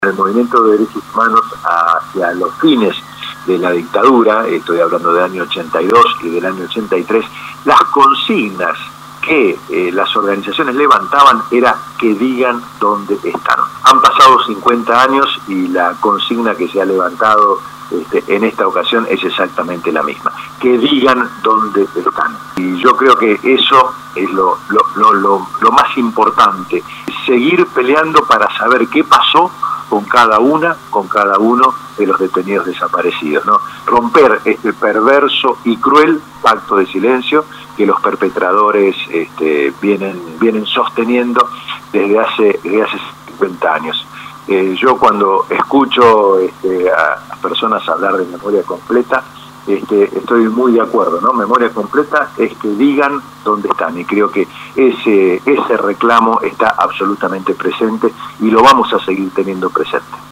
El movimiento de derechos humanos hacia los fines de la dictadura, estoy hablando del año 82 y del año 83, las consignas que las organizaciones levantaban era que digan dónde están. Han pasado 50 años y la consigna que se ha levantado en esta ocasión es exactamente la misma, que digan dónde están. Y yo creo que eso es lo más importante, seguir peleando para saber qué pasó con cada uno de los detenidos desaparecidos, ¿no? Romper este perverso y cruel pacto de silencio que los perpetradores vienen sosteniendo desde hace 50 años. Yo cuando escucho a personas hablar de memoria completa, estoy muy de acuerdo, ¿no? Memoria completa es que digan dónde están, y creo que ese reclamo está absolutamente presente y lo vamos a seguir teniendo presente.